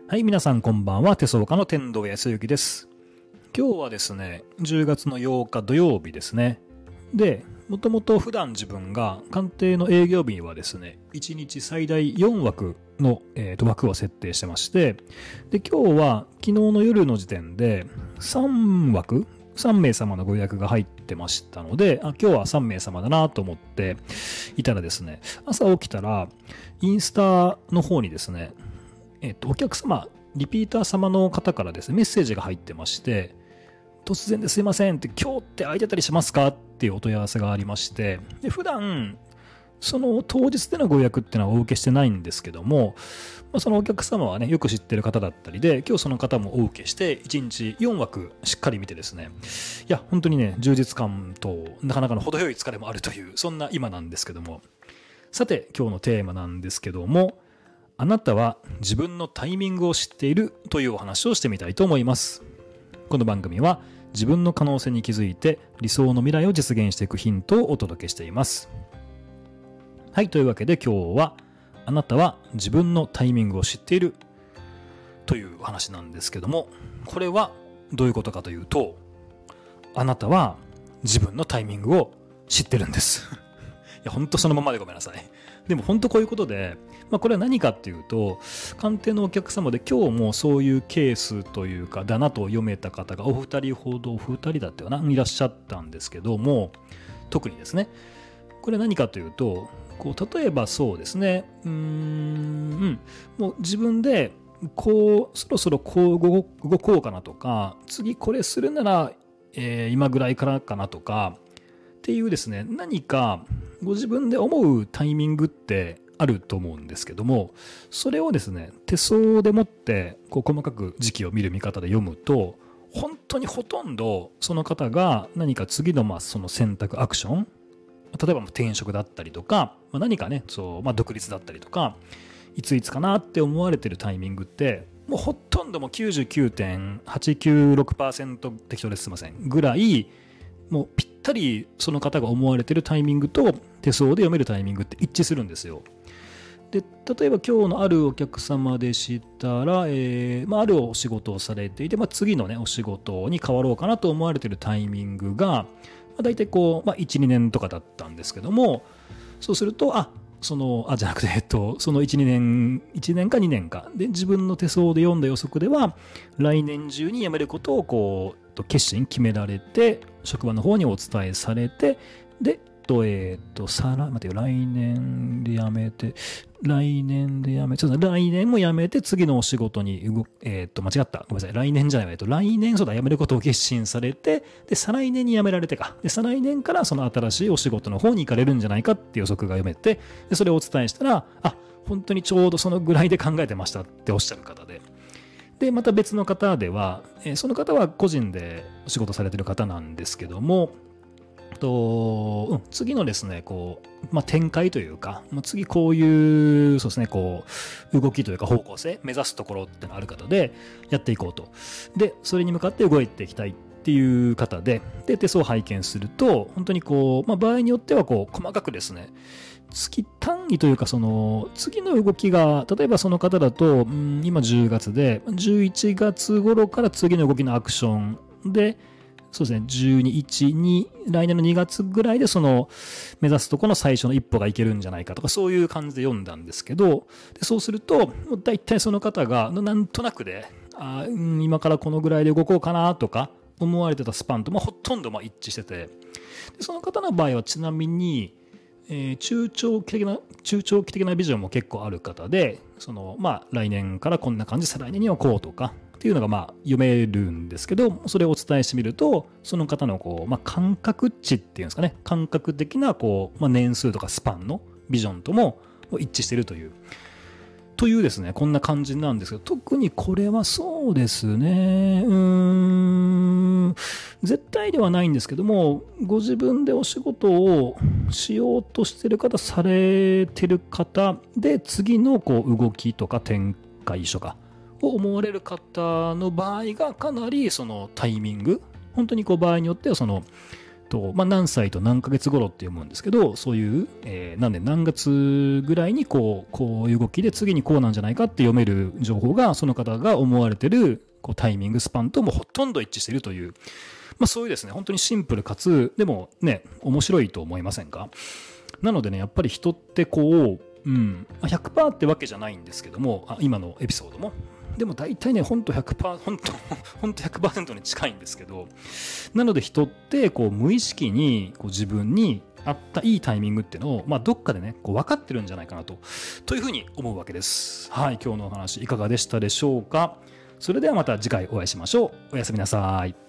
はい、皆さんこんばんは。手相家の天童康之です。今日はですね、10月の8日土曜日ですね。で、もともと普段自分が鑑定の営業日にはですね、1日最大4枠の、枠を設定してまして、で、今日は昨日の夜の時点で3枠、3名様のご予約が入ってましたので、今日は3名様だなと思っていたらですね、朝起きたら、インスタの方にですね、お客様、リピーター様の方からですね、メッセージが入ってまして、突然ですいませんって、今日って空いてたりしますかっていうお問い合わせがありまして、で普段、その当日でのご予約っていうのはお受けしてないんですけども、そのお客様はね、よく知ってる方だったりで、今日その方もお受けして、1日4枠しっかり見てですね、いや、本当にね、充実感となかなかの程よい疲れもあるという、そんな今なんですけども。さて、今日のテーマなんですけども、あなたは自分のタイミングを知っているというお話をしてみたいと思います。この番組は自分の可能性に気づいて理想の未来を実現していくヒントをお届けしています。はい、というわけで今日はあなたは自分のタイミングを知っているというお話なんですけども、これはどういうことかというと、あなたは自分のタイミングを知ってるんです。いや、本当そのままでごめんなさい。でも本当こういうことで、これは何かっていうと、鑑定のお客様で今日もそういうケースというか、だなと読めた方がお二人ほど、お二人だったよな、いらっしゃったんですけども、特にですね、これ何かというと、例えばそうですね、もう自分で、そろそろこう動こうかなとか、次これするなら、今ぐらいからかなとか、っていうですね、何かご自分で思うタイミングってあると思うんですけども、それをですね、手相でもって細かく時期を見る見方で読むと、本当にほとんどその方が何か次のその選択アクション、例えば転職だったりとか、何かね、独立だったりとか、いついつかなって思われてるタイミングって、もうほとんどもう 99.896% 適当ですいませんぐらい、もうぴったりその方が思われてるタイミングと手相で読めるタイミングって一致するんですよ。で、例えば今日のあるお客様でしたら、あるお仕事をされていて、次のね、お仕事に変わろうかなと思われてるタイミングが、大体1、2年とかだったんですけども、そうすると、その1、2年、1年か2年か。で、自分の手相で読んだ予測では、来年中に辞めることを決められて、職場の方にお伝えされて、で、待てよ、来年で辞めて、来年も辞めて、次のお仕事に間違った。ごめんなさい。来年じゃない。来年、辞めることを決心されて、で、再来年に辞められてか。で、再来年からその新しいお仕事の方に行かれるんじゃないかっていう予測が読めて、で、それをお伝えしたら、本当にちょうどそのぐらいで考えてましたっておっしゃる方で。で、また別の方では、その方は個人でお仕事されてる方なんですけども、次のですね、展開というか、次こういう、そうですね、動きというか方向性、目指すところってのある方で、やっていこうと。で、それに向かって動いていきたいっていう方で、手相を拝見すると、本当に場合によっては細かくですね、月単位というか、次の動きが、例えばその方だと、今10月で、11月頃から次の動きのアクションで、そうですね、12、1、2、来年の2月ぐらいで目指すとこの最初の一歩がいけるんじゃないかとか、そういう感じで読んだんですけど、でそうすると、もう大体その方が、なんとなくで、今からこのぐらいで動こうかなとか、思われてたスパンと、ほとんど一致してて、でその方の場合はちなみに、中長期的なビジョンも結構ある方で、来年からこんな感じ、再来年にはこうとか、っていうのが読めるんですけど、それをお伝えしてみると、その方の感覚値っていうんですかね、感覚的な年数とかスパンのビジョンとも一致しているというですね、こんな感じなんですけど、特にこれはそうですね、絶対ではないんですけども、ご自分でお仕事をしようとしてる方、されてる方で、次の動きとか展開書か、を思われる方の場合がかなりそのタイミング、本当に場合によっては何歳と何ヶ月頃って思うんですけど、そういう、何年何月ぐらいにこういう動きで次にこうなんじゃないかって読める情報が、その方が思われてるタイミングスパンともほとんど一致しているという、そういうですね、本当にシンプルかつ、でもね、面白いと思いませんか？なのでね、やっぱり人って100% ってわけじゃないんですけども、今のエピソードも。でも大体ね、ほんと 100% に近いんですけど、なので人って無意識に自分に合ったいいタイミングっていうのを、どっかでね、分かってるんじゃないかなというふうに思うわけです。はい、今日のお話いかがでしたでしょうか？それではまた次回お会いしましょう。おやすみなさい。